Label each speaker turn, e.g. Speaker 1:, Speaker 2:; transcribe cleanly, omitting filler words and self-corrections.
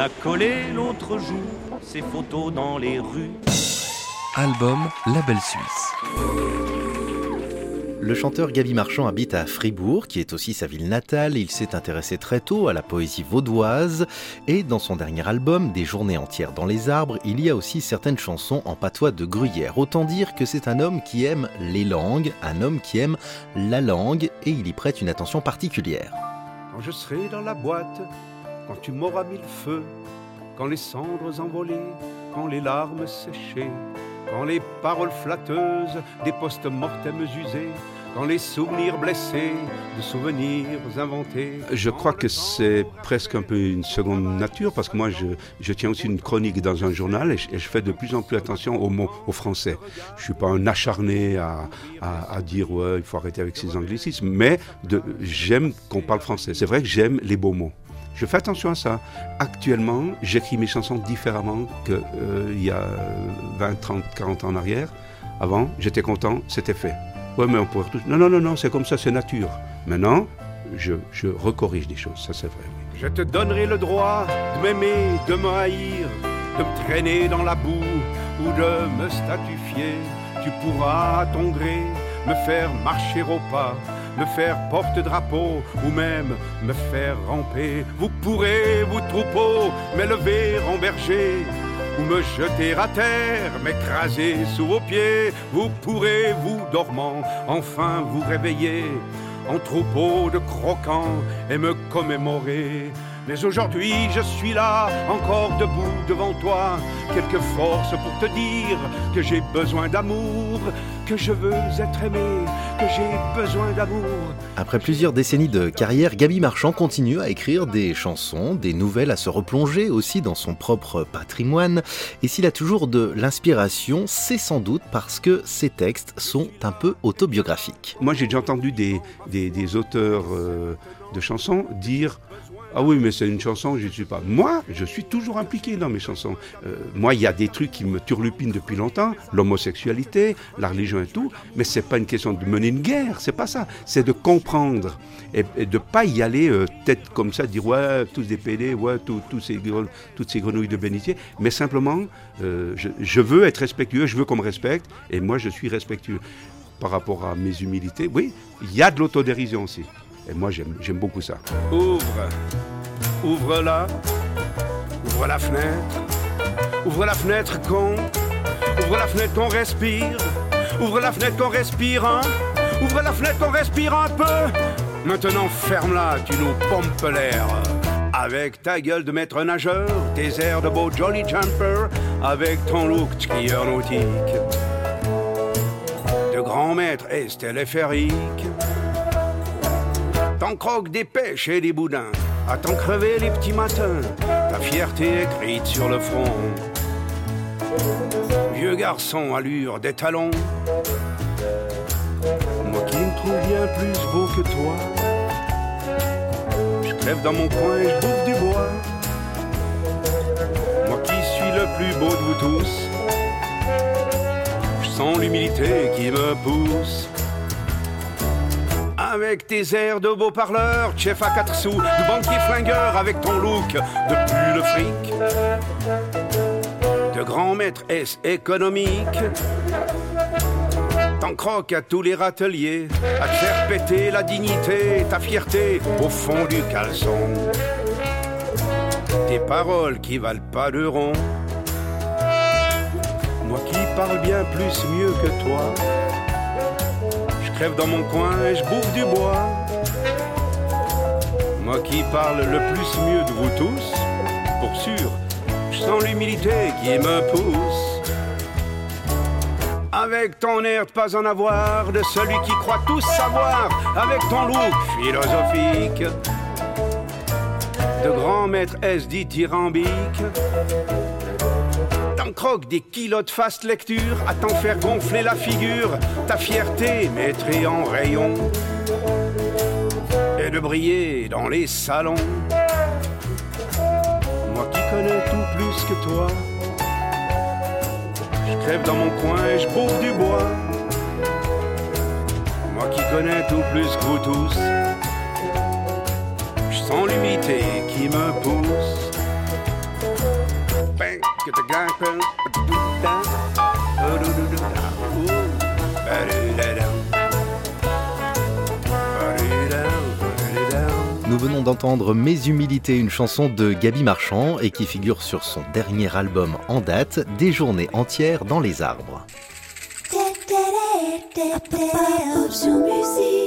Speaker 1: a collé l'autre jour ses photos dans les rues.
Speaker 2: Album Label Suisse.
Speaker 3: Le chanteur Gaby Marchand habite à Fribourg, qui est aussi sa ville natale. Il s'est intéressé très tôt à la poésie vaudoise. Et dans son dernier album, Des journées entières dans les arbres, il y a aussi certaines chansons en patois de Gruyère. Autant dire que c'est un homme qui aime les langues, un homme qui aime la langue, et il y prête une attention particulière.
Speaker 4: Quand je serai dans la boîte, quand tu m'auras mis le feu, quand les cendres envolées, quand les larmes séchées, quand les paroles flatteuses des post-mortems usés, quand les souvenirs blessés de souvenirs inventés.
Speaker 5: Je crois que c'est presque un peu une seconde nature, parce que moi je tiens aussi une chronique dans un journal et je fais de plus en plus attention aux mots, au français. Je ne suis pas un acharné à dire ouais, il faut arrêter avec ces anglicismes, mais j'aime qu'on parle français. C'est vrai que j'aime les beaux mots. Je fais attention à ça. Actuellement, j'écris mes chansons différemment qu'il y a 20, 30, 40 ans en arrière. Avant, j'étais content, c'était fait. Ouais, mais on pourrait retoucher. Non, c'est comme ça, c'est nature. Maintenant, je recorrige des choses, ça c'est vrai. Oui.
Speaker 4: Je te donnerai le droit de m'aimer, de me haïr, de me traîner dans la boue ou de me statufier. Tu pourras à ton gré me faire marcher au pas, me faire porte-drapeau ou même me faire ramper. Vous pourrez, vous troupeaux, m'élever en berger ou me jeter à terre, m'écraser sous vos pieds. Vous pourrez, vous dormant, enfin vous réveiller en troupeau de croquants et me commémorer. Mais aujourd'hui je suis là, encore debout devant toi, quelques forces pour te dire que j'ai besoin d'amour, que je veux être aimé, que j'ai besoin d'amour.
Speaker 3: Après plusieurs décennies de carrière, Gaby Marchand continue à écrire des chansons, des nouvelles, à se replonger aussi dans son propre patrimoine. Et s'il a toujours de l'inspiration, c'est sans doute parce que ses textes sont un peu autobiographiques.
Speaker 5: Moi j'ai déjà entendu des auteurs de chansons dire ah oui, mais c'est une chanson, je ne suis pas. Moi, je suis toujours impliqué dans mes chansons. Moi, il y a des trucs qui me turlupinent depuis longtemps, l'homosexualité, la religion et tout, mais c'est pas une question de mener une guerre, c'est pas ça. C'est de comprendre et de pas y aller tête comme ça, dire ouais, tous des pédés, ouais, toutes ces grenouilles de bénitier, mais simplement, je veux être respectueux, je veux qu'on me respecte, et moi, je suis respectueux. Par rapport à mes humilités, oui, il y a de l'autodérision aussi. Et moi, j'aime beaucoup ça.
Speaker 4: Ouvre-la, ouvre la fenêtre con, ouvre la fenêtre qu'on respire, ouvre la fenêtre qu'on respire, hein, ouvre la fenêtre qu'on respire un peu. Maintenant ferme-la, tu nous pompes l'air. Avec ta gueule de maître nageur, tes airs de beau jolly jumper, avec ton look de skieur nautique, de grand maître estéléphérique. T'en croques des pêches et des boudins, à t'en crever les petits matins, ta fierté écrite sur le front. Vieux garçon, allure des talons, moi qui me trouve bien plus beau que toi, je crève dans mon coin et je bouffe du bois. Moi qui suis le plus beau de vous tous, je sens l'humilité qui me pousse. Avec tes airs de beau parleur, chef à 4 sous, de banquier flingueur, avec ton look de pull fric, de grand maître S économique. T'en croques à tous les râteliers, à te faire péter la dignité, ta fierté au fond du caleçon. Tes paroles qui valent pas de rond, moi qui parle bien plus mieux que toi, je crève dans mon coin et je bouffe du bois. Moi qui parle le plus mieux de vous tous, pour sûr, je sens l'humilité qui me pousse. Avec ton air de pas en avoir, de celui qui croit tout savoir, avec ton look philosophique, de grand maître S dithyrambique. T'en croques des kilos de fast lecture, à t'en faire gonfler la figure, ta fierté mettrée en rayon, et de briller dans les salons. Moi qui connais tout plus que toi, je crève dans mon coin et je bouffe du bois. Moi qui connais tout plus que vous tous, je sens l'humilité qui me pousse.
Speaker 3: Nous venons d'entendre Mes humilités, une chanson de Gaby Marchand et qui figure sur son dernier album en date, Des journées entières dans les arbres.
Speaker 6: Option Musique.